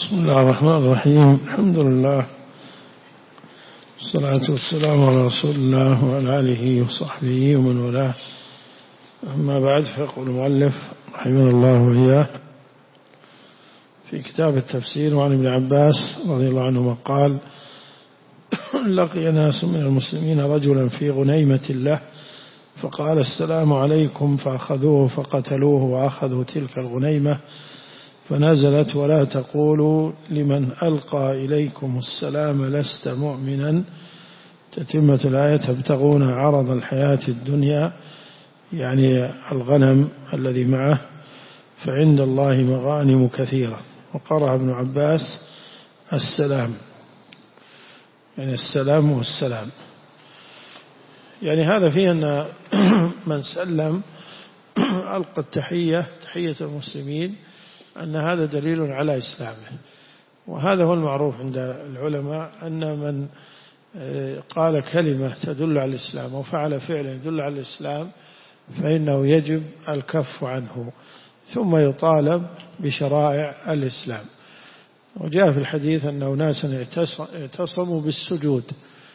بسم الله الرحمن الرحيم. الحمد لله والصلاة والسلام على رسول الله وعلى آله وصحبه ومن والاه. أما بعد، فيقول المؤلف رحمه الله وإياه في كتاب التفسير: وعن ابن عباس رضي الله عنهما قال: لقي ناس من المسلمين رجلا في غنيمة له فقال: السلام عليكم، فأخذوه فقتلوه وأخذوا تلك الغنيمة، فنزلت: ولا تقولوا لمن ألقى إليكم السلام لست مؤمنا. تتمة الآية: تبتغون عرض الحياة الدنيا، يعني الغنم الذي معه، فعند الله مغانم كثيرة. وقرأ ابن عباس السلام، يعني السلام والسلام، يعني هذا فيه أن من سلم ألقى التحية، تحية المسلمين، أن هذا دليل على إسلامه. وهذا هو المعروف عند العلماء، أن من قال كلمة تدل على الإسلام أو فعل فعلا يدل على الإسلام فإنه يجب الكف عنه، ثم يطالب بشرائع الإسلام. وجاء في الحديث أنه ناسا اعتصموا بالسجود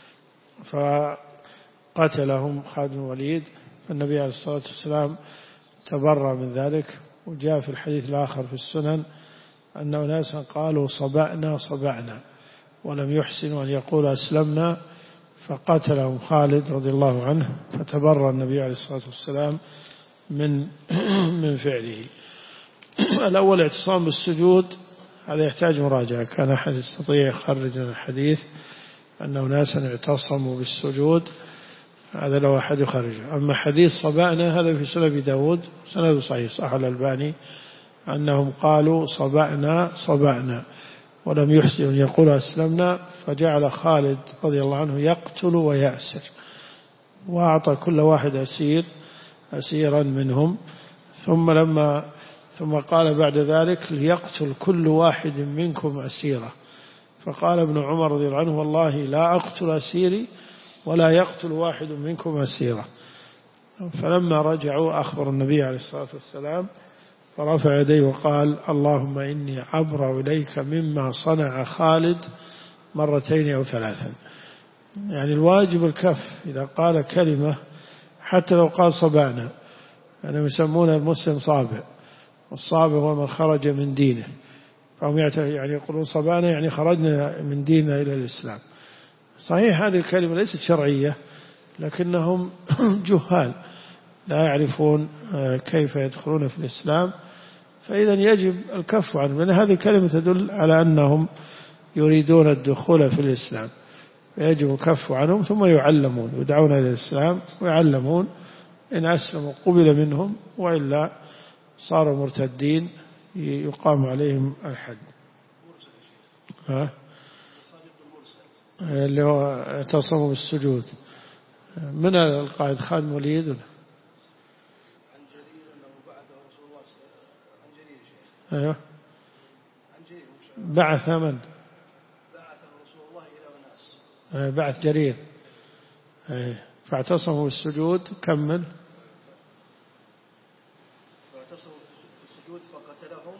فقتلهم خالد بن الوليد، فالنبي عليه الصلاة والسلام تبرأ من ذلك. وجاء في الحديث الآخر في السنن أن ناسا قالوا: صبأنا ولم يحسنوا أن يقول أسلمنا، فقتلهم خالد رضي الله عنه، فتبرأ النبي عليه الصلاة والسلام من فعله. الأول اعتصام بالسجود، هذا يحتاج مراجعة. كان أحد يستطيع يخرج الحديث أن ناسا اعتصموا بالسجود، هذا لو أحد يخرجه. أما حديث صبأنا هذا في سنن أبي داود، سنده صحيح، صح الألباني، أنهم قالوا: صبأنا ولم يحسن يقول أسلمنا، فجعل خالد رضي الله عنه يقتل ويأسر، وأعطى كل واحد أسيرا منهم، ثم قال بعد ذلك: ليقتل كل واحد منكم أسيرة. فقال ابن عمر رضي الله عنه: والله لا أقتل أسيري ولا يقتل واحد منكم أسيرة. فلما رجعوا أخبر النبي عليه الصلاة والسلام، فرفع يديه وقال: اللهم إني أبرأ إليك مما صنع خالد مرتين أو ثلاثا. يعني الواجب الكف إذا قال كلمة، حتى لو قال صبعنا، يعني يسمون المسلم صابع، والصابع هو من خرج من دينه، فهم يعني يقولون صبعنا يعني خرجنا من ديننا إلى الإسلام. صحيح هذه الكلمة ليست شرعية، لكنهم جهال لا يعرفون كيف يدخلون في الإسلام، فإذا يجب الكف عنهم، لأن هذه الكلمة تدل على أنهم يريدون الدخول في الإسلام، فيجب الكف عنهم، ثم يعلمون، يدعون إلى الإسلام ويعلمون. إن أسلموا قبل منهم، وإلا صاروا مرتدين يقام عليهم الحد. اللي هو اعتصموا بالسجود من القائد خالد بن الوليد. عن جرير أنه بعثه رسول الله عن جرير شيخ. أيوه. عن جرير. بعث من؟ بعثه رسول الله إلى أناس. بعث جرير. فاعتصموا بالسجود. كمل. فاعتصموا بالسجود فقتلهم.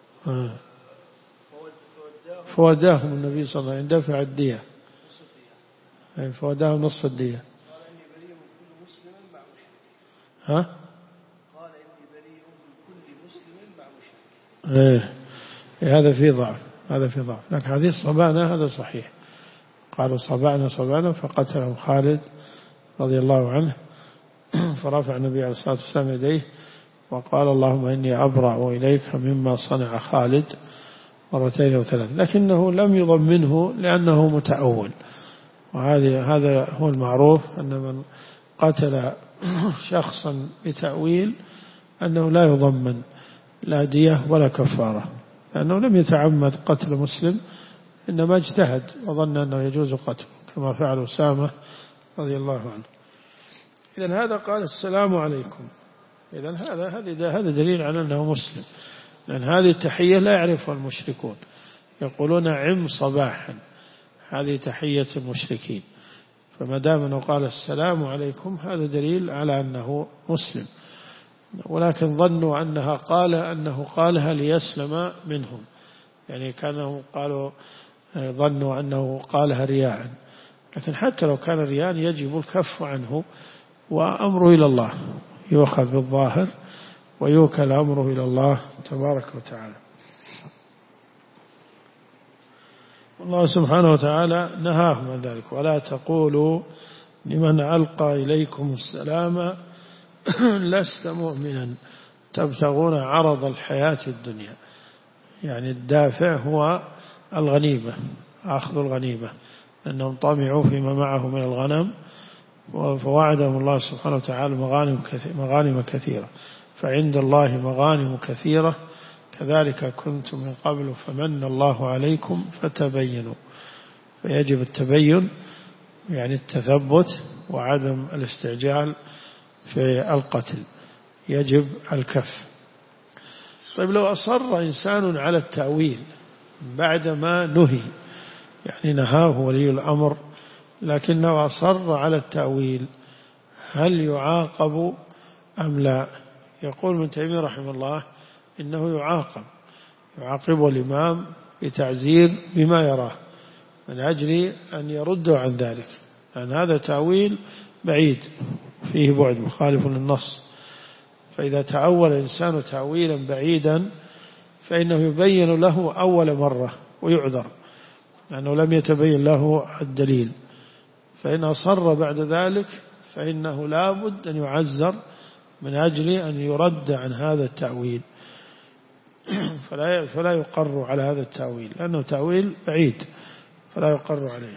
فوداهم النبي صلى الله عليه وسلم دفع الدية. فوداهم نصف الدية. قال: إني بريء من كل مسلم مع مشرك. قال: إني بريء من كل مسلم مع مشرك. هذا فيه ضعف، لكن حديث صبانا هذا صحيح. قالوا: صبانا فقتلهم خالد رضي الله عنه، فرفع النبي عليه الصلاة والسلام يديه وقال: اللهم إني أبرأ إليك مما صنع خالد مرتين أو ثلاث. لكنه لم يضمنه لأنه متأول، وهذا هو المعروف، أن من قتل شخصا بتأويل أنه لا يضمن لا دية ولا كفارة، لأنه لم يتعمد قتل مسلم، إنما اجتهد وظن أنه يجوز قتله، كما فعل أسامة رضي الله عنه. إذن هذا قال: السلام عليكم. إذن هذا دليل على أنه مسلم، لأن هذه التحية لا يعرفها المشركون، يقولون: عم صباحا، هذه تحية المشركين. فما دام أنه قال: السلام عليكم، هذا دليل على أنه مسلم، ولكن ظنوا أنه قالها ليسلم منهم، يعني كانوا قالوا ظنوا أنه قالها رياء، لكن حتى لو كان رياء يجب الكف عنه وأمره إلى الله، يؤخذ بالظاهر ويوكل أمره إلى الله تبارك وتعالى. الله سبحانه وتعالى نهاهم عن ذلك: ولا تقولوا لمن ألقى إليكم السلام لست مؤمنا تبتغون عرض الحياة الدنيا. يعني الدافع هو الغنيمة، أخذ الغنيمة، لأنهم طمعوا فيما معه من الغنم، فوعدهم الله سبحانه وتعالى مغانم كثيرة. فعند الله مغانم كثيرة، كذلك كنتم من قبل فمن الله عليكم فتبينوا. فيجب التبين، يعني التثبت وعدم الاستعجال في القتل، يجب الكف. طيب لو أصر إنسان على التأويل بعدما نهي، يعني نهاه ولي الأمر لكنه أصر على التأويل، هل يعاقب أم لا؟ يقول ابن تيمية رحمه الله إنه يعاقبه الإمام بتعزير بما يراه من أجل أن يردوا عن ذلك، لأن هذا تأويل بعيد فيه بعد مخالف للنص. فإذا تأول الإنسان تأويلا بعيدا فإنه يبين له أول مرة ويعذر لأنه لم يتبين له الدليل. فإن أصر بعد ذلك فإنه لا بد أن يعزر من أجل أن يرد عن هذا التأويل، فلا يقر على هذا التأويل لأنه تأويل بعيد فلا يقر عليه.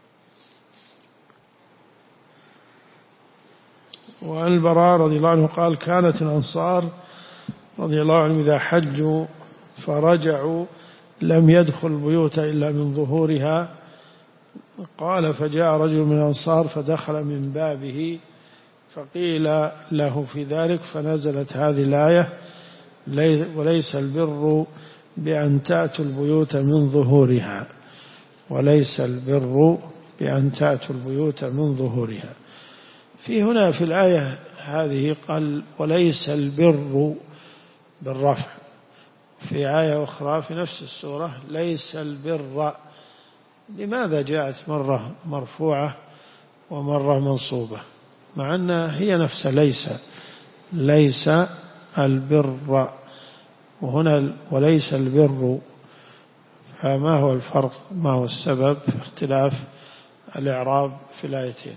وعن البراء رضي الله عنه قال: كانت الأنصار رضي الله عنهم إذا حجوا فرجعوا لم يدخل البيوت إلا من ظهورها. قال: فجاء رجل من الأنصار فدخل من بابه فقيل له في ذلك، فنزلت هذه الآية: وليس البر بأن تأتوا البيوت من ظهورها، وليس البر بأن تأتوا البيوت من ظهورها. في هنا في الآية هذه قال: وليس البر بالرفع. في آية أخرى في نفس السورة: ليس البر. لماذا جاءت مرة مرفوعة ومرة منصوبة مع أنها هي نفس ليس البر، وهنا وليس البر؟ فما هو الفرق؟ ما هو السبب في اختلاف الإعراب في الآيتين؟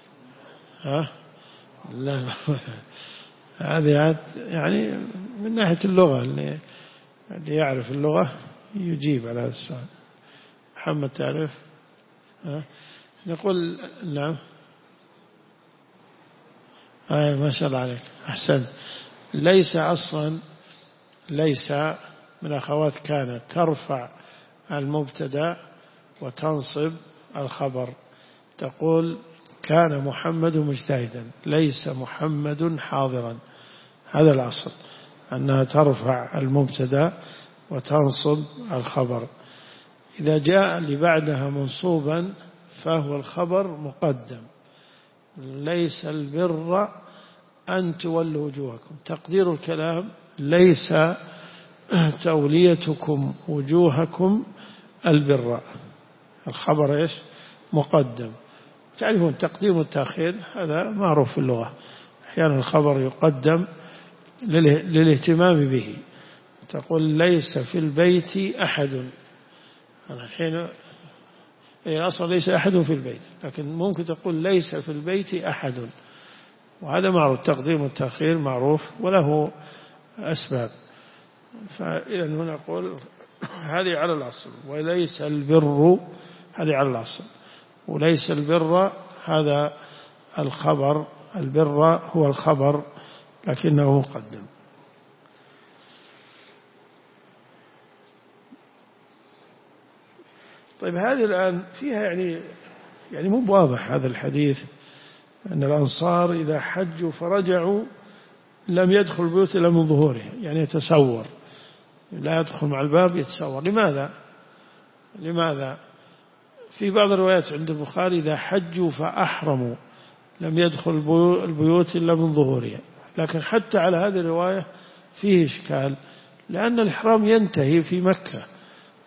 لا هذه يعني من ناحية اللغة، اللي يعرف اللغة يجيب على هذا السؤال. محمد تعرف؟ نقول نعم. ما شاء الله عليك، أحسنت. ليس أصلا ليس من أخوات كانت ترفع المبتدأ وتنصب الخبر، تقول: كان محمد مجتهدا، ليس محمد حاضرا. هذا الأصل، أنها ترفع المبتدأ وتنصب الخبر. إذا جاء لبعدها منصوبا فهو الخبر مقدم. ليس البر أن تولوا وجوهكم، تقدير الكلام: ليس توليتكم وجوهكم البر. الخبر إيش؟ مقدم. تعرفون تقديم والتأخير هذا معروف في اللغة، أحيانا الخبر يقدم للاهتمام به. تقول: ليس في البيت أحد. الحين أصلا ليس أحد في البيت، لكن ممكن تقول: ليس في البيت أحد، وهذا معروف. تقديم والتأخير معروف وله أسباب. فإذا هنا نقول هذه على الأصل، وليس البر هذه على الأصل، وليس البر هذا الخبر. البر هو الخبر لكنه مقدم. طيب هذه الآن فيها يعني مو واضح هذا الحديث، أن الأنصار إذا حجوا فرجعوا لم يدخل البيوت إلا من ظهورها، يعني يتصور، لا يدخل مع الباب، يتصور. لماذا؟ في بعض الروايات عند البخاري: إذا حجوا فأحرموا لم يدخل البيوت إلا من ظهورها. لكن حتى على هذه الرواية فيه إشكال، لأن الإحرام ينتهي في مكة،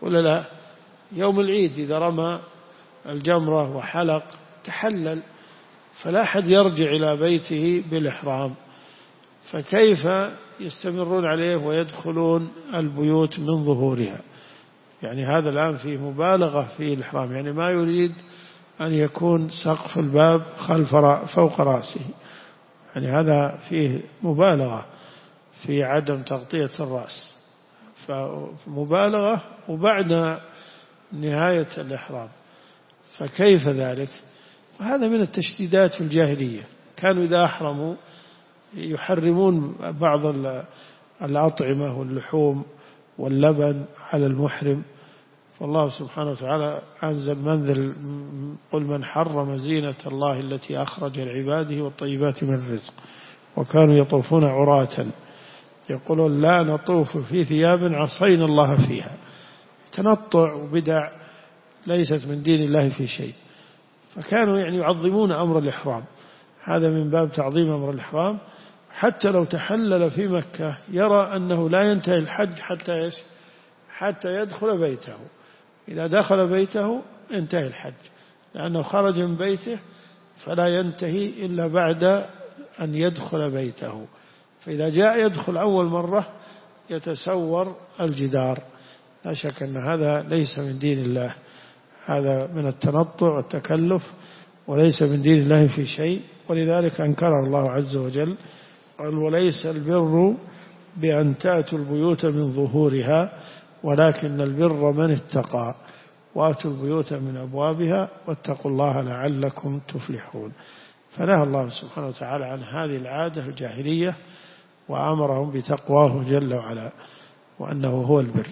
ولا لا؟ يوم العيد إذا رمى الجمرة وحلق تحلل، فلا أحد يرجع إلى بيته بالإحرام، فكيف يستمرون عليه ويدخلون البيوت من ظهورها؟ يعني هذا الآن فيه مبالغة في الإحرام، يعني ما يريد أن يكون سقف الباب فوق رأسه، يعني هذا فيه مبالغة في عدم تغطية الرأس، فمبالغة وبعد نهاية الإحرام، فكيف ذلك؟ وهذا من التشديدات في الجاهلية، كانوا إذا أحرموا يحرمون بعض الأطعمة واللحوم واللبن على المحرم، والله سبحانه وتعالى أنزل منزل قل من حرم زينة الله التي أخرج لعباده والطيبات من الرزق وكانوا يطوفون عراة يقولون لا نطوف في ثياب عصينا الله فيها. تنطع وبدع ليست من دين الله في شيء، فكانوا يعني يعظمون أمر الإحرام، هذا من باب تعظيم أمر الإحرام. حتى لو تحلل في مكة يرى أنه لا ينتهي الحج حتى يدخل بيته، إذا دخل بيته انتهي الحج، لأنه خرج من بيته فلا ينتهي إلا بعد أن يدخل بيته، فإذا جاء يدخل أول مرة يتسور الجدار. لا شك أن هذا ليس من دين الله، هذا من التنطع والتكلف وليس من دين الله في شيء، ولذلك أنكره الله عز وجل قال وليس البر بأن تأتوا البيوت من ظهورها ولكن البر من اتقى وأتوا البيوت من أبوابها واتقوا الله لعلكم تفلحون. فنهى الله سبحانه وتعالى عن هذه العادة الجاهلية وأمرهم بتقواه جل وعلا وأنه هو البر.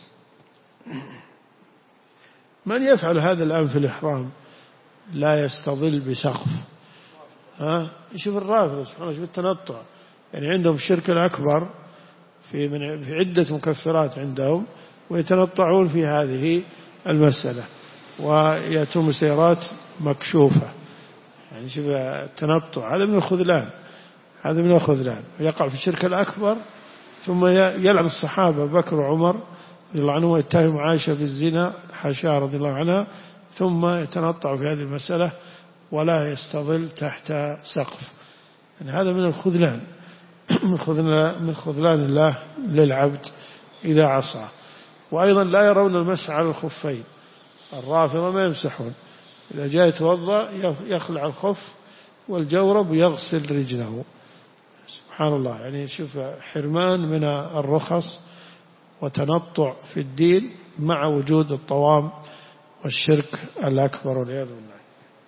من يفعل هذا الآن في الإحرام لا يستظل بسقف، يشوف الرافضة سبحانه، يشوف التنطع، يعني عندهم الشرك الأكبر في عدة مكفرات عندهم، ويتنطعون في هذه المسألة ويأتون سيارات مكشوفة، يعني شوف التنطع، هذا من الخذلان، يقع في الشرك الأكبر. ثم يلعن الصحابة بكر وعمر رضي الله عنهم ويتهم عائشة بالزنا حاشا رضي الله عنها، ثم يتنطع في هذه المسألة ولا يستظل تحت سقف، يعني هذا من الخذلان من خذلان الله للعبد إذا عصى. وأيضا لا يرون المسح على الخفين، الرافضة ما يمسحون، إذا جاء يتوضأ يخلع الخف والجورب ويغسل رجله، سبحان الله، يعني شوف حرمان من الرخص وتنطع في الدين مع وجود الطوام والشرك الأكبر والعياذ بالله.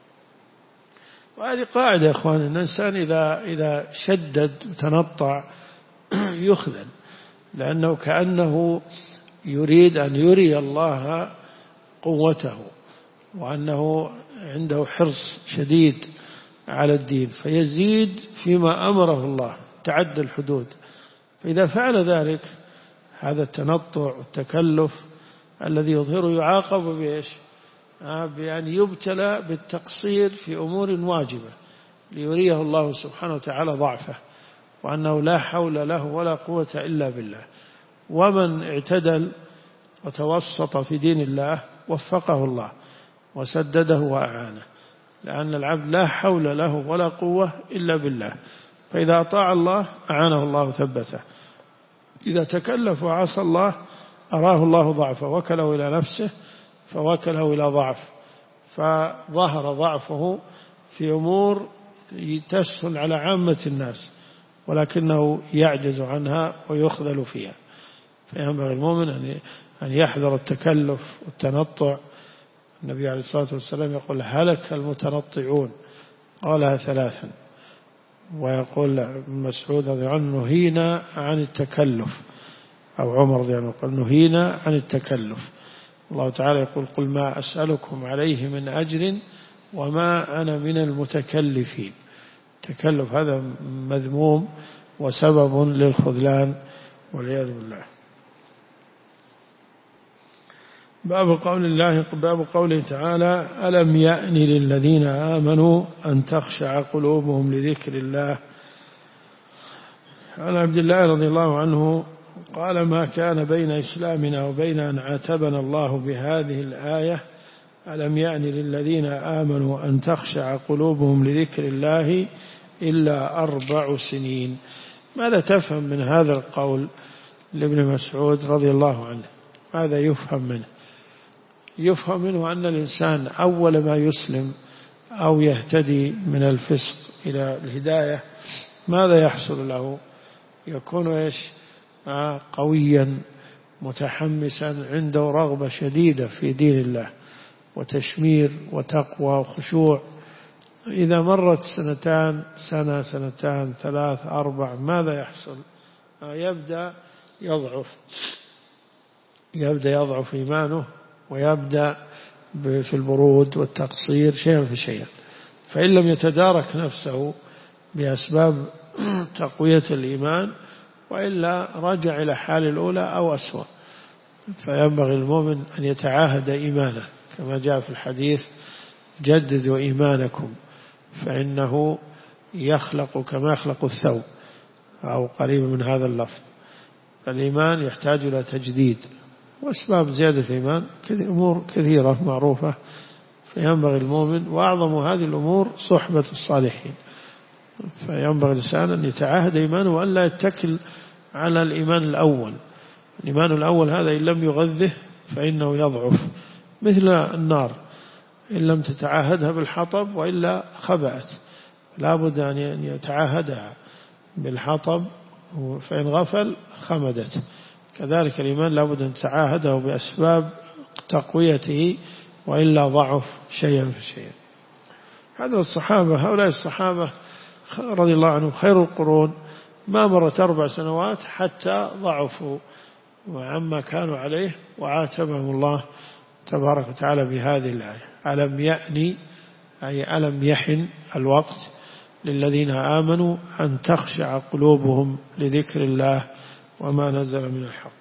وهذه قاعدة يا إخوان، أن الإنسان إذا شدد وتنطع يخذل، لأنه كأنه يريد أن يري الله قوته وأنه عنده حرص شديد على الدين، فيزيد فيما أمره الله، تعدى الحدود. فإذا فعل ذلك هذا التنطع والتكلف الذي يظهره يعاقب بإيش؟ بأن يبتلى بالتقصير في أمور واجبة ليريه الله سبحانه وتعالى ضعفه وأنه لا حول له ولا قوة إلا بالله. ومن اعتدل وتوسط في دين الله وفقه الله وسدده وأعانه، لأن العبد لا حول له ولا قوة إلا بالله، فإذا أطاع الله أعانه الله ثبته، إذا تكلف وعصى الله أراه الله ضعفه، وكله إلى نفسه فوكله إلى ضعف، فظهر ضعفه في أمور تسهل على عامة الناس ولكنه يعجز عنها ويخذل فيها. فينبغي المؤمن أن يحذر التكلف والتنطع. النبي عليه الصلاة والسلام يقول هلك المتنطعون، قالها 3، ويقول ابن مسعود رضي الله عنه نهينا عن التكلف، أو عمر رضي الله عنه قال نهينا عن التكلف. الله تعالى يقول قل ما أسألكم عليه من أجر وما أنا من المتكلفين. التكلف هذا مذموم وسبب للخذلان والعياذ بالله. باب قوله تعالى ألم يأن للذين آمنوا أن تخشع قلوبهم لذكر الله. عن عبد الله رضي الله عنه قال ما كان بين إسلامنا وبين أن عاتبنا الله بهذه الآية ألم يأن للذين آمنوا أن تخشع قلوبهم لذكر الله إلا 4 سنين. ماذا تفهم من هذا القول لابن مسعود رضي الله عنه؟ ماذا يفهم منه؟ يفهم منه أن الإنسان أول ما يسلم أو يهتدي من الفسق إلى الهداية ماذا يحصل له؟ يكون قويا متحمسا، عنده رغبة شديدة في دين الله وتشمير وتقوى وخشوع. إذا مرت سنة 2 3 4 ماذا يحصل؟ يبدأ يضعف إيمانه، ويبدأ في البرود والتقصير شيئا فشيئا. فإن لم يتدارك نفسه بأسباب تقوية الإيمان وإلا رجع إلى حال الأولى أو أسوأ. فينبغي المؤمن أن يتعاهد إيمانه كما جاء في الحديث: جددوا إيمانكم فإنه يخلق كما يخلق الثوب، أو قريب من هذا اللفظ. الإيمان يحتاج إلى تجديد، وأسباب زيادة الإيمان أمور كثيرة معروفة. فينبغي المؤمن، وأعظم هذه الأمور صحبة الصالحين. فينبغي الإنسان أن يتعاهد إيمانه وأن لا يتكل على الإيمان الأول. الإيمان الأول هذا إن لم يغذه فإنه يضعف، مثل النار إن لم تتعاهدها بالحطب وإلا خبأت. لا بد أن يتعاهدها بالحطب، فإن غفل خمدت. كذلك الإيمان لا بد أن تتعاهده بأسباب تقويته وإلا ضعف شيئا فشيئا. هؤلاء الصحابة رضي الله عنهم خير القرون، ما مرت 4 سنوات حتى ضعفوا وعما كانوا عليه، وعاتبهم الله تبارك وتعالى بهذه الآية: ألم يأني، أي ألم يحن الوقت للذين آمنوا أن تخشع قلوبهم لذكر الله وما نزل من الحق.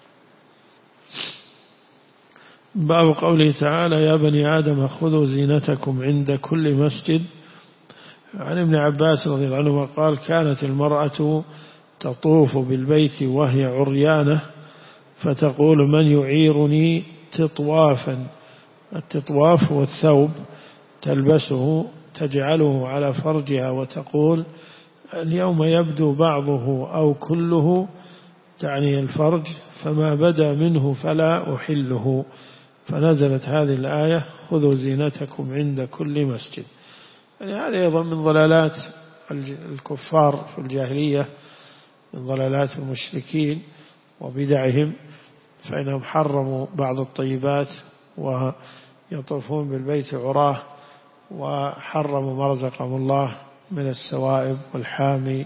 باب قوله تعالى: يا بني آدم خذوا زينتكم عند كل مسجد. عن ابن عباس رضي الله عنهما قال: كانت المرأة تطوف بالبيت وهي عريانة فتقول: من يعيرني تطوافا. التطواف هو الثوب تلبسه تجعله على فرجها وتقول: اليوم يبدو بعضه أو كله، تعني الفرج، فما بدا منه فلا أحله. فنزلت هذه الآية: خذوا زينتكم عند كل مسجد. يعني هذا أيضا من ضلالات الكفار في الجاهلية، من ضلالات المشركين وبدعهم، فإنهم حرموا بعض الطيبات ويطوفون بالبيت عراه، وحرموا ما رزقهم الله من السوائب والحامي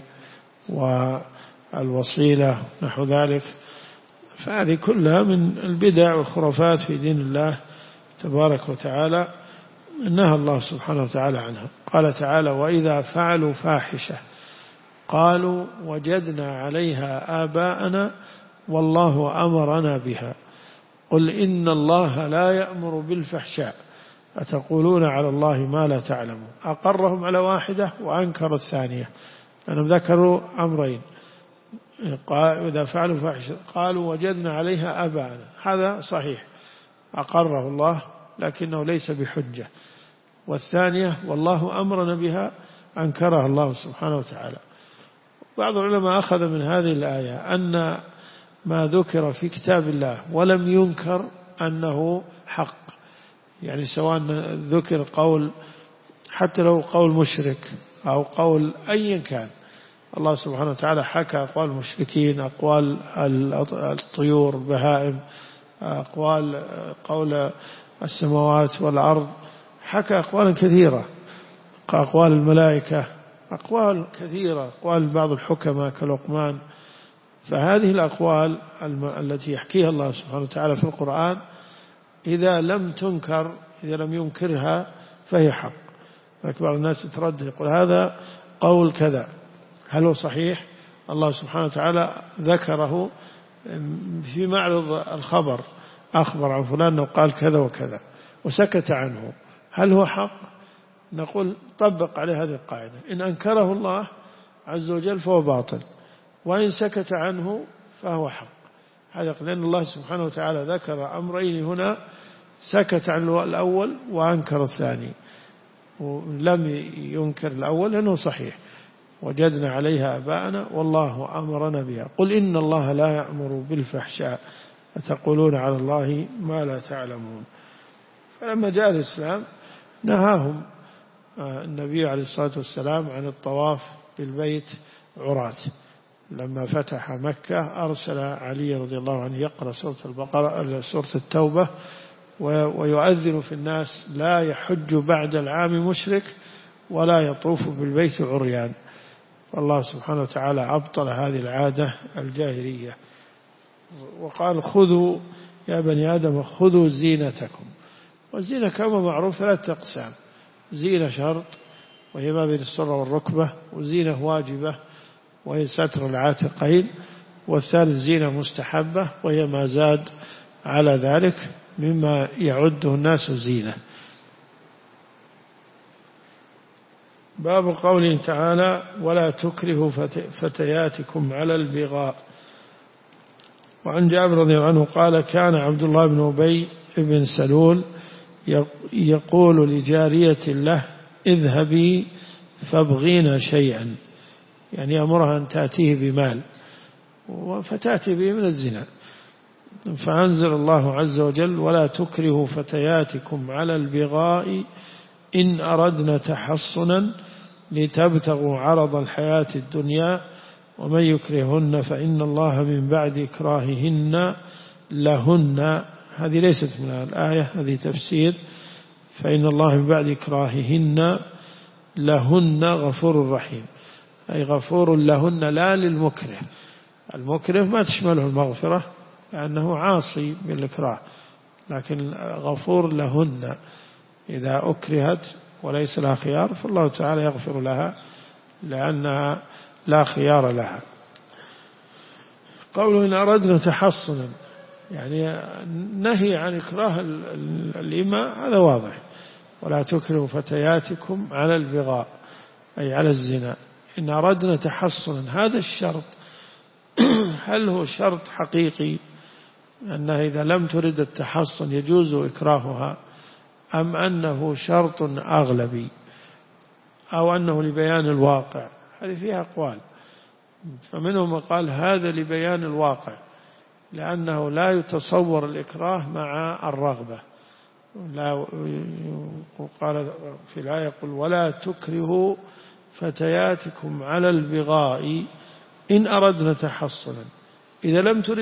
والوصيلة نحو ذلك. فهذه كلها من البدع والخرافات في دين الله تبارك وتعالى، نهى الله سبحانه وتعالى عنها. قال تعالى: وإذا فعلوا فاحشة قالوا وجدنا عليها آباءنا والله أمرنا بها قل إن الله لا يأمر بالفحشاء أتقولون على الله ما لا تعلمون. أقرهم على واحدة وأنكر الثانية، لأنهم ذكروا أمرين: إذا فعلوا فاحشة قالوا وجدنا عليها آباءنا، هذا صحيح أقره الله لكنه ليس بحجة. والثانية والله أمرنا بها أنكرها الله سبحانه وتعالى. بعض العلماء أخذ من هذه الآية أن ما ذكر في كتاب الله ولم ينكر أنه حق، يعني سواء ذكر قول، حتى لو قول مشرك أو قول أي كان، الله سبحانه وتعالى حكى أقوال المشركين، أقوال الطيور البهائم، قول السماوات والأرض، حكى أقوالا كثيرة، أقوال الملائكة، أقوال كثيرة، أقوال بعض الحكماء كلقمان. فهذه الأقوال التي يحكيها الله سبحانه وتعالى في القرآن إذا لم تنكر، إذا لم ينكرها فهي حق. لكن بعض الناس يتردد يقول هذا قول كذا، هل هو صحيح؟ الله سبحانه وتعالى ذكره في معرض الخبر، أخبر عن فلان وقال كذا وكذا وسكت عنه، هل هو حق؟ نقول طبق عليه هذه القاعدة: إن أنكره الله عز وجل فهو باطل، وإن سكت عنه فهو حق. لأن الله سبحانه وتعالى ذكر أمرين هنا، سكت عن الأول وأنكر الثاني، ولم ينكر الأول لأنه صحيح، وجدنا عليها آباءنا والله أمرنا بها. قل إن الله لا يأمر بالفحشاء أتقولون على الله ما لا تعلمون. فلما جاء الإسلام نهاهم النبي عليه الصلاة والسلام عن الطواف بالبيت عراة. لما فتح مكة أرسل علي رضي الله عنه يقرأ سورة البقرة سورة التوبة ويؤذن في الناس: لا يحج بعد العام مشرك ولا يطوف بالبيت عريان. فالله سبحانه وتعالى أبطل هذه العادة الجاهلية، وقال: خذوا يا بني آدم خذوا زينتكم. والزينة كما معروف 3 أقسام: زينة شرط وهي ما بين السرة والركبة، وزينة واجبة وهي ستر العاتقين، والثالث زينة مستحبة وهي ما زاد على ذلك مما يعده الناس زينة. باب قوله تعالى: ولا تكرهوا فتياتكم على البغاء. وعن جابر رضي الله عنه قال: كان عبد الله بن أبي بن سلول يقول لجارية له: اذهبي فابغينا شيئا، يعني أمرها أن تأتيه بمال فتأتي به من الزنا. فأنزل الله عز وجل: ولا تكرهوا فتياتكم على البغاء إن أردنا تحصنا لتبتغوا عرض الحياة الدنيا ومن يكرهن فإن الله من بعد إكراههن لهن. هذه ليست من الآية، هذه تفسير. فإن الله من بعد إكراههن لهن غفور رحيم، أي غفور لهن لا للمكره. المكره ما تشمله المغفرة لأنه عاصي بالإكراه، لكن غفور لهن إذا أكرهت وليس لها خيار فالله تعالى يغفر لها لأنها لا خيار لها. قوله إن أردنا تحصنا، يعني نهي عن إكراه الإماء، هذا واضح. ولا تكرهوا فتياتكم على البغاء أي على الزنا. إن أردنا تحصنا، هذا الشرط هل هو شرط حقيقي أنها إذا لم ترد التحصن يجوز إكراهها، أم أنه شرط أغلبي، أو أنه لبيان الواقع؟ هذه فيها أقوال. فمنهم من قال هذا لبيان الواقع، لأنه لا يتصور الإكراه مع الرغبة. لا قال في الآية: يقول: ولا تكرهوا فتياتكم على البغاء إن أردنا تحصنا. إذا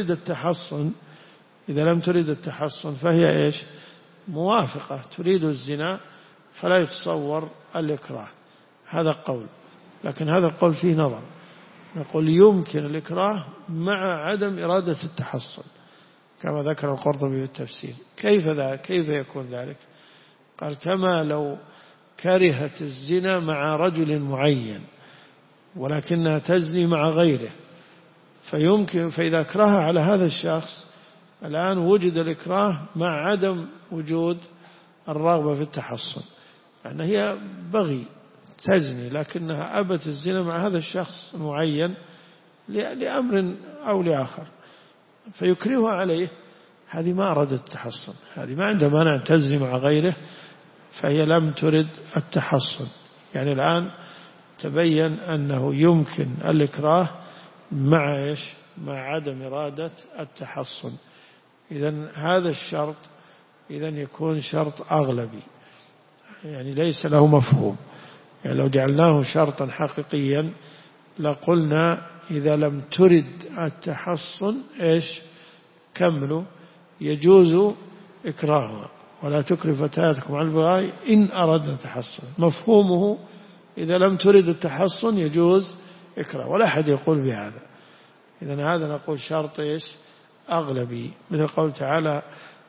لم تريد التحصن فهي إيش؟ موافقة، تريد الزنا، فلا يتصور الإكراه. هذا قول، لكن هذا القول فيه نظر. نقول يمكن الإكراه مع عدم إرادة التحصن كما ذكر القرطبي في التفسير. كيف يكون ذلك؟ قال: كما لو كرهت الزنا مع رجل معين ولكنها تزني مع غيره، فإذا أكرهها على هذا الشخص الآن وجد الإكراه مع عدم وجود الرغبة في التحصن، يعني هي بغي تزني لكنها أبت الزنا مع هذا الشخص المعين لأمر أو لآخر فيكرهها عليه. هذه ما أرادت التحصن، هذه ما عندها مانع تزني مع غيره، فهي لم ترد التحصن. يعني الآن تبين أنه يمكن الإكراه مع إيش؟ مع عدم إرادة التحصن. إذن هذا الشرط يكون شرط أغلبي، يعني ليس له مفهوم. يعني لو جعلناه شرطا حقيقيا لقلنا إذا لم ترد التحصن إيش؟ كملوا، يجوز إكراهها. ولا تكره فتياتكم على البغاء إن أردنا تحصن، مفهومه إذا لم ترد التحصن يجوز إكراه، ولا أحد يقول بهذا. إذن هذا نقول شرط إيش؟ أغلبي، مثل قول تعالى: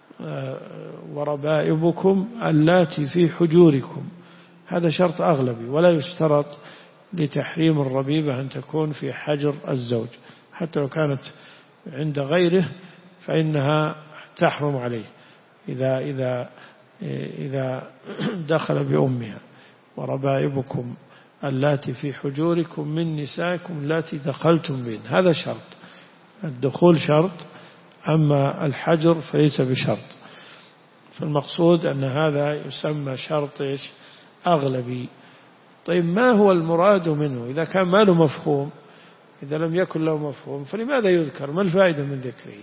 وربائبكم اللاتي في حجوركم. هذا شرط أغلبي، ولا يشترط لتحريم الربيبة أن تكون في حجر الزوج، حتى لو كانت عند غيره فإنها تحرم عليه إذا دخل بأمها. وربائبكم اللاتي في حجوركم من نسائكم اللاتي دخلتم بهن. هذا شرط، الدخول شرط أما الحجر فليس بشرط. فالمقصود أن هذا يسمى شرط أغلبي. طيب ما هو المراد منه إذا كان ما له مفهوم؟ إذا لم يكن له مفهوم فلماذا يذكر؟ ما الفائدة من ذكره؟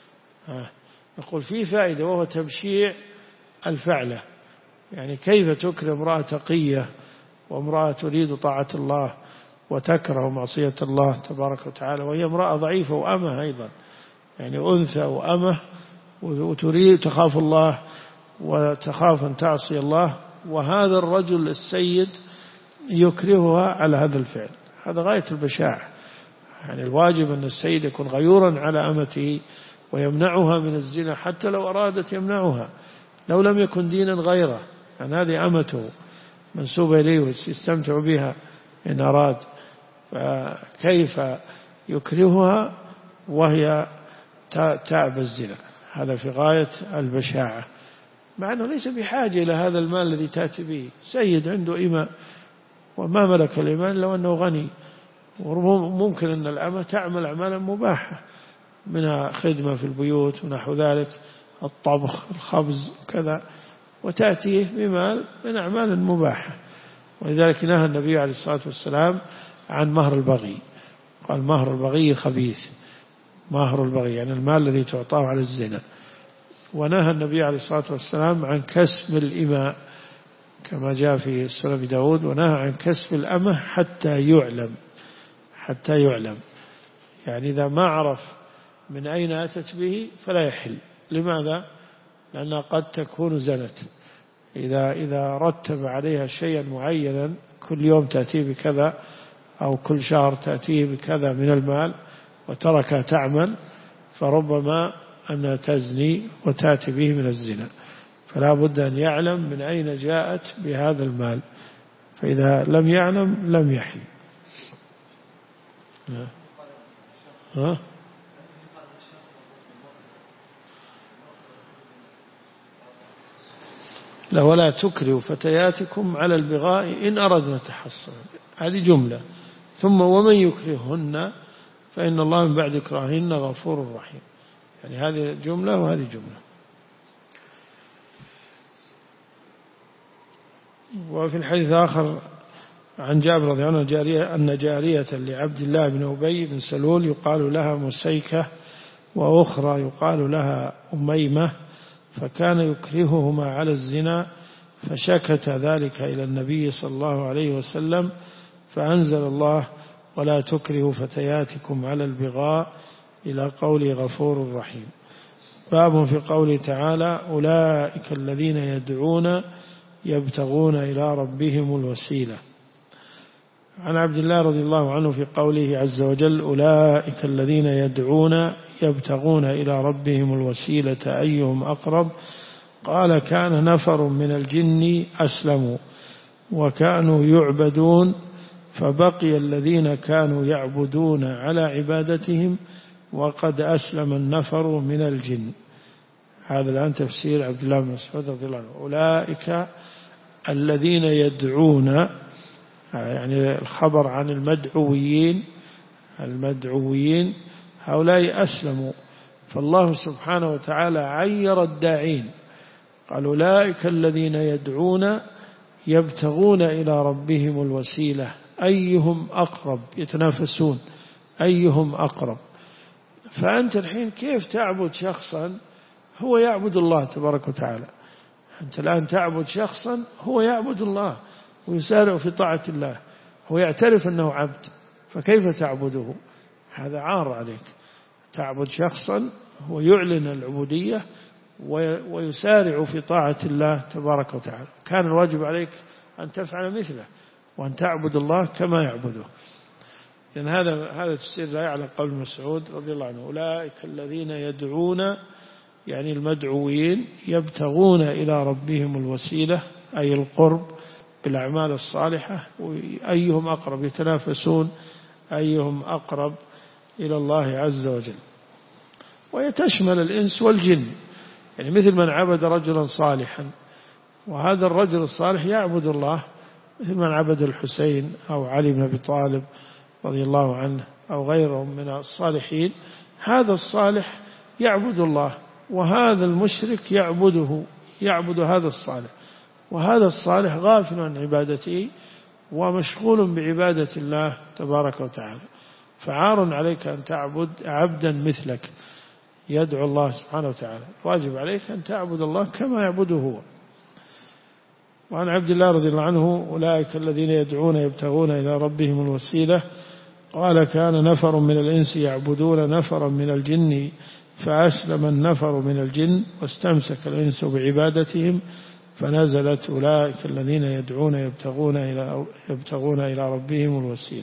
نقول فيه فائدة، وهو تبشيع الفعلة. يعني كيف تكرم امرأة تقية وامرأة تريد طاعة الله وتكره معصية الله تبارك وتعالى، وهي امرأة ضعيفة وأمة أيضا، يعني أنثى وأمة، وتريد تخاف الله وتخاف أن تعصي الله، وهذا الرجل السيد يكرهها على هذا الفعل. هذا غاية البشاعة. يعني الواجب أن السيد يكون غيورا على أمته ويمنعها من الزنا حتى لو أرادت يمنعها، لو لم يكن دينا غيره، يعني هذه أمته منسوبة إليه ويستمتع بها إن أراد، فكيف يكرهها وهي تأبى الزنا؟ هذا في غاية البشاعة، مع أنه ليس بحاجة إلى هذا المال الذي تأتي به. سيد عنده إماء، وما ملك الإيمان لو أنه غني. وممكن أن الأمة تعمل أعمالا مباحة، منها خدمة في البيوت ونحو ذلك، الطبخ، الخبز كذا، وتأتيه بمال من أعمال مباحة. ولذلك نهى النبي عليه الصلاة والسلام عن مهر البغي، قال مهر البغي خبيث، مهر البغي يعني المال الذي تعطاه على الزنا. ونهى النبي عليه الصلاة والسلام عن كسب الإماء كما جاء في سنن داود، ونهى عن كسب الأمة حتى يعلم، حتى يعلم، يعني إذا ما عرف من أين أتت به فلا يحل. لماذا؟ لأنها قد تكون زنت. إذا رتب عليها شيئا معينا، كل يوم تأتيه بكذا أو كل شهر تأتيه بكذا من المال وتركها تعمل، فربما أنها تزني وتأتي به من الزنا. فلا بد أن يعلم من أين جاءت بهذا المال، فإذا لم يعلم لم يحل. لا، ولا تكرهوا فتياتكم على البغاء إن أردنا تحصنا، هذه جملة. ثم ومن يكرههن فإن الله من بعد إكراههن غفور رحيم. يعني هذه جملة وهذه جملة. وفي الحديث آخر عن جابر رضي الله عنه أن جارية لعبد الله بن أبي بن سلول يقال لها مسيكة، وأخرى يقال لها أميمة، فكان يكرههما على الزنا، فشكت ذلك إلى النبي صلى الله عليه وسلم، فأنزل الله ولا تكرهوا فتياتكم على البغاء إلى قول غفور رحيم. باب في قوله تعالى أولئك الذين يدعون يبتغون إلى ربهم الوسيلة. عن عبد الله رضي الله عنه في قوله عز وجل أولئك الذين يدعون يبتغون إلى ربهم الوسيلة أيهم أقرب، قال كان نفر من الجن أسلموا وكانوا يعبدون، فبقي الذين كانوا يعبدون على عبادتهم وقد أسلم النفر من الجن. هذا الآن تفسير عبد الله بن مسعود رضي الله عنه. أولئك الذين يدعون، يعني الخبر عن المدعوين هؤلاء أسلموا، فالله سبحانه وتعالى عير الداعين، قال أولئك الذين يدعون يبتغون إلى ربهم الوسيلة أيهم أقرب، يتنافسون أيهم أقرب. فأنت الحين كيف تعبد شخصا هو يعبد الله تبارك وتعالى؟ أنت الآن تعبد شخصا هو يعبد الله ويسارع في طاعة الله، هو يعترف أنه عبد، فكيف تعبده؟ هذا عار عليك. تعبد شخصا هو يعلن العبودية ويسارع في طاعة الله تبارك وتعالى. كان الواجب عليك أن تفعل مثله وأن تعبد الله كما يعبده. لأن هذا تفسير لا يعلم قول مسعود رضي الله عنه. أولئك الذين يدعون، يعني المدعوين، يبتغون إلى ربهم الوسيلة أي القرب بالأعمال الصالحة، أيهم أقرب، يتنافسون أيهم أقرب إلى الله عز وجل. ويتشمل الإنس والجن، يعني مثل من عبد رجلا صالحا وهذا الرجل الصالح يعبد الله، مثل من عبد الحسين أو علي بن أبي طالب رضي الله عنه أو غيرهم من الصالحين. هذا الصالح يعبد الله، وهذا المشرك يعبد هذا الصالح، وهذا الصالح غافل عن عبادته ومشغول بعبادة الله تبارك وتعالى. فعار عليك أن تعبد عبدا مثلك يدعو الله سبحانه وتعالى، واجب عليك أن تعبد الله كما يعبده هو. وعن عبد الله رضي الله عنه: أولئك الذين يدعون يبتغون إلى ربهم الوسيلة، قال: كان نفر من الإنس يعبدون نفرا من الجن فأسلم النفر من الجن واستمسك الإنس بعبادتهم فنزلت: أولئك الذين يدعون يبتغون إلى ربهم الوسيلة.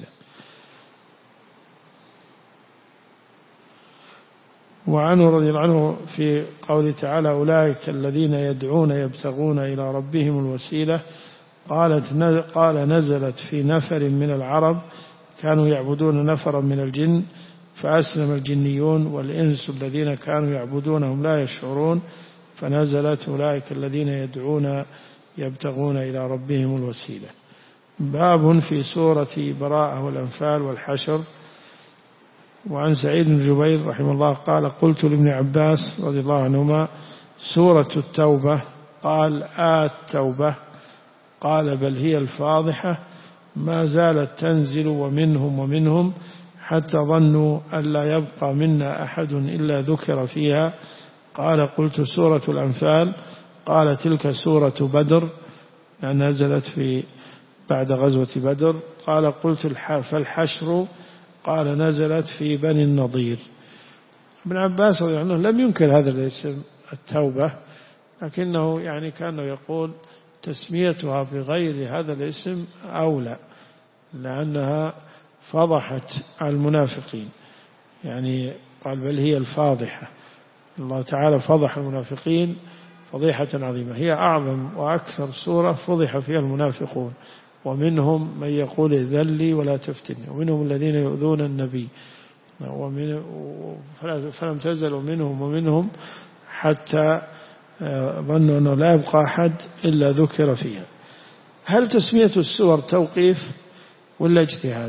وعنه رضي الله عنه في قوله تعالى: أولئك الذين يدعون يبتغون إلى ربهم الوسيلة، قال: نزلت في نفر من العرب كانوا يعبدون نفرا من الجن فأسلم الجنيون والإنس الذين كانوا يعبدونهم لا يشعرون فنزلت: أولئك الذين يدعون يبتغون إلى ربهم الوسيلة. باب في سورة براءة والأنفال والحشر. وعن سعيد بن جبير رحمه الله قال: قلت لابن عباس رضي الله عنهما: سورة التوبة؟ قال: التوبة. قال: بل هي الفاضحة، ما زالت تنزل ومنهم حتى ظنوا أن لا يبقى منا أحد إلا ذكر فيها. قال: قلت: سورة الأنفال؟ قال: تلك سورة بدر، نزلت بعد غزوة بدر. قال: قلت: فالحشر؟ قال: نزلت في بني النضير. ابن عباس رضي الله عنه لم ينكر هذا الاسم التوبة، لكنه كأنه يقول تسميتها بغير هذا الاسم أولى، لأنها فضحت المنافقين. قال: بل هي الفاضحة. الله تعالى فضح المنافقين فضيحة عظيمة، هي أعظم وأكثر سورة فضح فيها المنافقون، ومنهم من يقول ائذن لي ولا تفتني، ومنهم الذين يؤذون النبي، فلم تزل ومنهم حتى ظنوا أنه لا يبقى أحد إلا ذكر فيها. هل تسمية السور توقيف ولا اجتهاد؟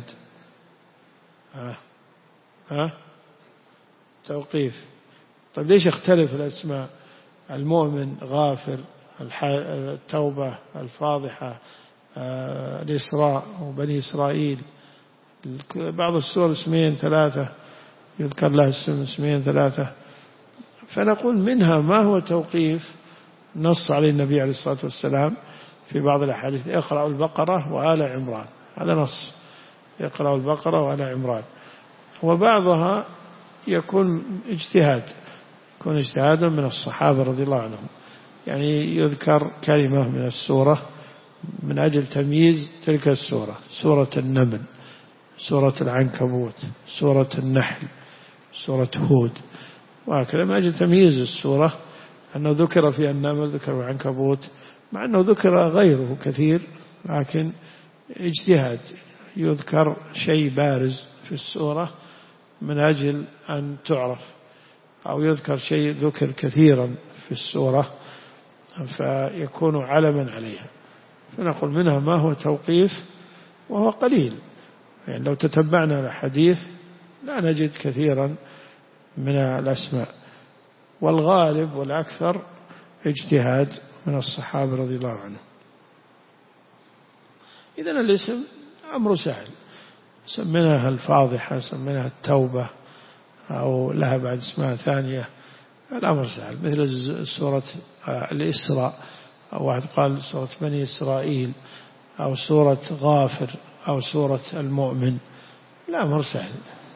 توقيف. طيب ليش اختلف الأسماء؟ المؤمن، غافر، التوبة، الفاضحة، الإسراء وبني إسرائيل. بعض السور اسمين ثلاثة، يذكر لها اسمين ثلاثة. فنقول منها ما هو توقيف نص عليه النبي عليه الصلاة والسلام في بعض الأحاديث: اقرأوا البقرة وآل عمران، هذا نص، اقرأوا البقرة وآل عمران. وبعضها يكون اجتهادا من الصحابة رضي الله عنهم، يذكر كلمة من السورة من أجل تمييز تلك السورة: سورة النمل، سورة العنكبوت، سورة النحل، سورة هود، وهكذا من أجل تمييز السورة، أنه ذكر فيها النمل، ذكر العنكبوت، مع أنه ذكر غيره كثير، لكن اجتهاد، يذكر شيء بارز في السورة من أجل أن تعرف، أو يذكر شيء ذكر كثيرا في السورة فيكون علما عليها. فنقول منها ما هو توقيف وهو قليل، لو تتبعنا الحديث لا نجد كثيرا من الأسماء، والغالب والأكثر اجتهاد من الصحابة رضي الله عنهم. إذن الاسم أمر سهل، سميناها الفاضحة، سميناها التوبة، أو لها بعد اسماء ثانية، الأمر سهل، مثل سورة الإسراء، أو واحد قال سورة بني إسرائيل، أو سورة غافر، أو سورة المؤمن، الأمر سهل.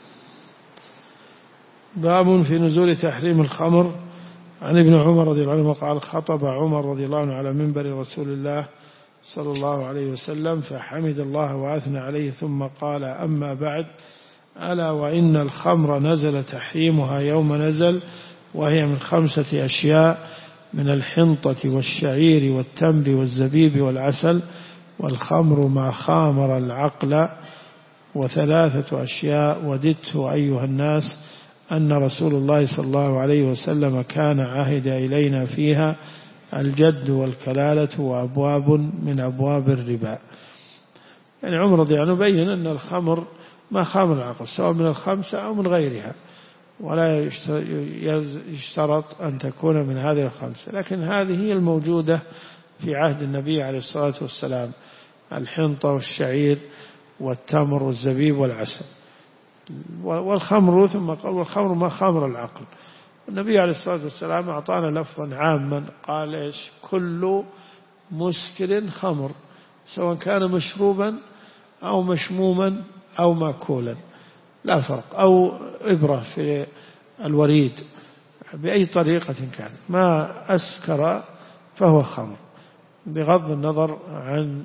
باب في نزول تحريم الخمر. عن ابن عمر رضي الله عنه قال: خطب عمر رضي الله عنه على منبر رسول الله صلى الله عليه وسلم فحمد الله وأثنى عليه، ثم قال: أما بعد، ألا وإن الخمر نزل تحريمها يوم نزل، وهي من 5 أشياء: من الحنطة والشعير والتمر والزبيب والعسل، والخمر ما خامر العقل، و3 أشياء وددت أيها الناس أن رسول الله صلى الله عليه وسلم كان عهد إلينا فيها: الجد والكلالة وأبواب من أبواب الربا. عمر رضي الله عنه بين أن الخمر ما خامر العقل، سواء من 5 أو من غيرها، ولا يشترط أن تكون من هذه الخمسة، لكن هذه هي الموجودة في عهد النبي عليه الصلاة والسلام: الحنطة والشعير والتمر والزبيب والعسل والخمر. ثم قال: والخمر ما خامر العقل. النبي عليه الصلاة والسلام أعطانا لفظا عاما، قال: إيش؟ كل مسكر خمر، سواء كان مشروبا أو مشموما أو مأكولا، لا فرق، أو إبرة في الوريد، بأي طريقة كان، ما أسكر فهو خمر، بغض النظر عن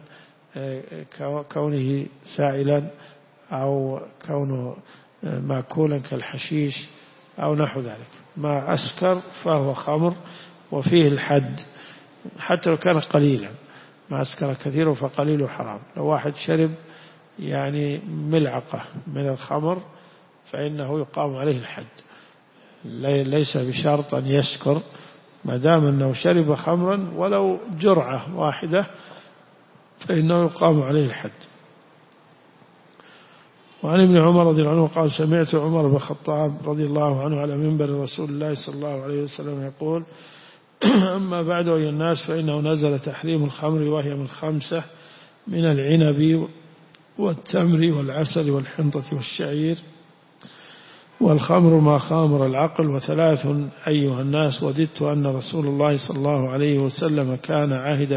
كونه سائلا أو كونه مأكولا كالحشيش أو نحو ذلك. ما أسكر فهو خمر، وفيه الحد حتى لو كان قليلا. ما أسكر كثير فقليله حرام. لو واحد شرب يعني ملعقة من الخمر فإنه يقام عليه الحد، ليس بشرط أن يسكر، ما دام أنه شرب خمرا ولو جرعة واحدة فإنه يقام عليه الحد. وعن ابن عمر رضي الله عنه قال: سمعت عمر بن الخطاب رضي الله عنه على منبر رسول الله صلى الله عليه وسلم يقول: أما بعد أيها الناس، فإنه نزل تحريم الخمر، وهي من خمسة: من العنب والتمر والعسل والحنطة والشعير، والخمر ما خامر العقل، وثلاث أيها الناس وددت أن رسول الله صلى الله عليه وسلم كان عهد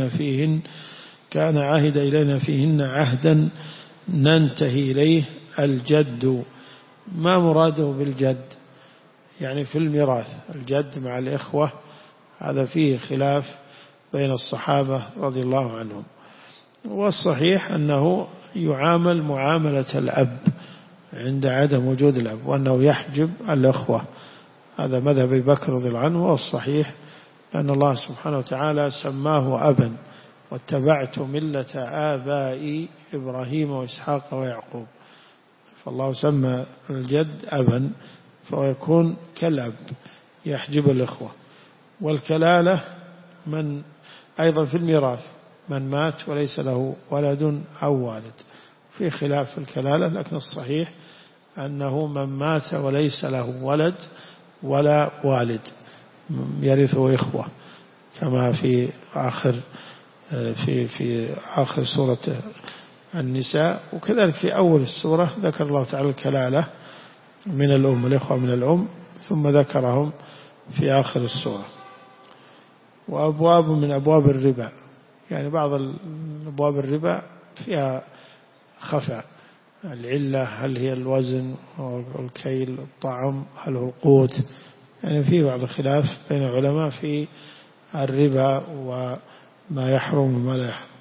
إلينا فيهن عهدا ننتهي إليه: الجد. ما مراده بالجد؟ يعني في الميراث، الجد مع الإخوة، هذا فيه خلاف بين الصحابة رضي الله عنهم، والصحيح أنه يعامل معاملة الأب عند عدم وجود الأب، وأنه يحجب الأخوة. هذا مذهب أبي بكر رضي الله عنه، والصحيح أن الله سبحانه وتعالى سماه أبا: واتبعت ملة آبائي إبراهيم وإسحاق ويعقوب. فالله سمى الجد أبا، فهو يكون كالأب، يحجب الإخوة. والكلالة من أيضا في الميراث من مات وليس له ولد أو والد، في خلاف في الكلالة، لكن الصحيح أنه من مات وليس له ولد ولا والد يرثه إخوة، كما في آخر سورة النساء. وكذلك في أول السورة ذكر الله تعالى الكلالة من الأم، الإخوة من الأم، ثم ذكرهم في آخر السورة. وأبواب من أبواب الربا، يعني بعض أبواب الربا فيها خفاء. العلة هل هي الوزن والكيل، الطعم هل هو القوت، يعني في بعض الخلاف بين العلماء في الربا وما يحرم وما لا يحرم.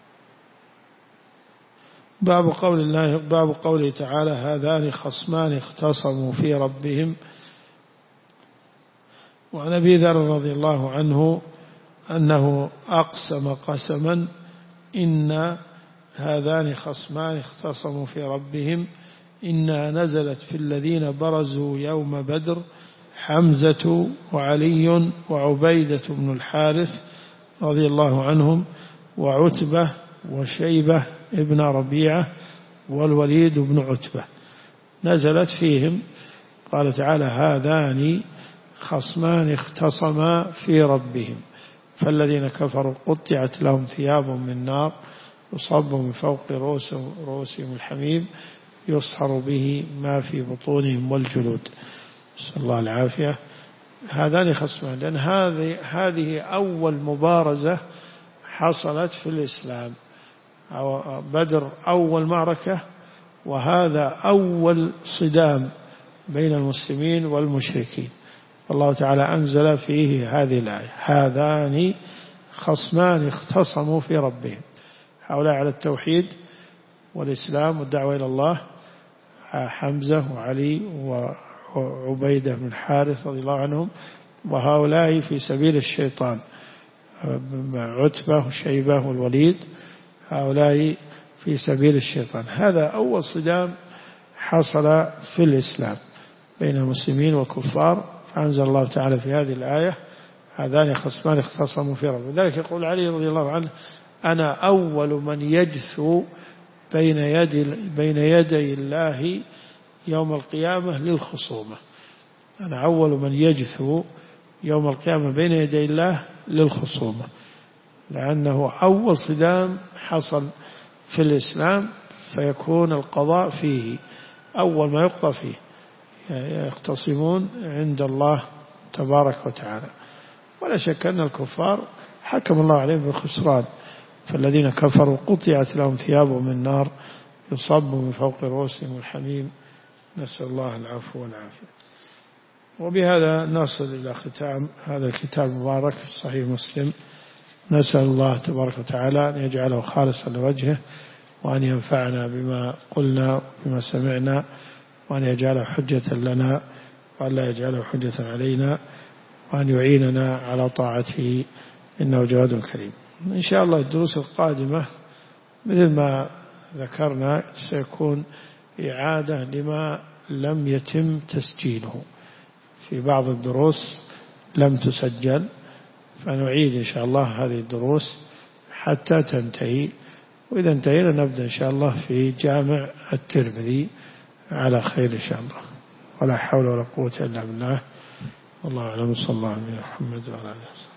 باب قوله تعالى: هذان خصمان اختصموا في ربهم. وعن أبي ذر رضي الله عنه أنه أقسم قسما: إن هذان خصمان اختصموا في ربهم إنها نزلت في الذين برزوا يوم بدر: حمزة وعلي وعبيدة بن الحارث رضي الله عنهم، وعتبة وشيبة ابن ربيعة والوليد بن عتبة. نزلت فيهم، قال تعالى: هذان خصمان اختصما في ربهم فالذين كفروا قطعت لهم ثياب من نار يصب من فوق رؤوسهم الحميم يصهر به ما في بطونهم والجلود. نسأل الله العافية. هذان خصمان، لأن هذه أول مبارزة حصلت في الإسلام، بدر أول معركة، وهذا أول صدام بين المسلمين والمشركين. الله تعالى أنزل فيه هذه الآية: هذان خصمان اختصموا في ربهم. هؤلاء على التوحيد والإسلام والدعوة إلى الله: حمزة وعلي وعبيدة بن الحارث رضي الله عنهم. وهؤلاء في سبيل الشيطان: عتبة وشيبة والوليد، هؤلاء في سبيل الشيطان. هذا أول صدام حصل في الإسلام بين المسلمين والكفار، فأنزل الله تعالى في هذه الآية: هذان خصمان اختصموا في ربهم. ذلك يقول علي رضي الله عنه: أنا أول من يجثو بين يدي الله يوم القيامة للخصومة. أنا أول من يجثو يوم القيامة بين يدي الله للخصومة، لأنه أول صدام حصل في الإسلام، فيكون القضاء فيه أول ما يقضى فيه، يختصمون عند الله تبارك وتعالى. ولا شك أن الكفار حكم الله عليهم بالخسران، فالذين كفروا قطعت لهم ثياب من نار يصب من فوق رؤوسهم الحميم، نسأل الله العفو والعافية. وبهذا نصل إلى ختام هذا الكتاب المبارك في صحيح مسلم. نسأل الله تبارك وتعالى أن يجعله خالصا لوجهه، وأن ينفعنا بما قلنا وبما سمعنا، وأن يجعله حجة لنا وأن لا يجعله حجة علينا، وأن يعيننا على طاعته إنه جواد كريم. إن شاء الله الدروس القادمة مثل ما ذكرنا سيكون إعادة لما لم يتم تسجيله، في بعض الدروس لم تسجل، فنعيد إن شاء الله هذه الدروس حتى تنتهي، وإذا انتهينا نبدأ إن شاء الله في جامع الترمذي على خير إن شاء الله. ولا حول ولا قوة إلا بالله. والله أعلم. صلى الله عليه محمد وعلى آله وسلم.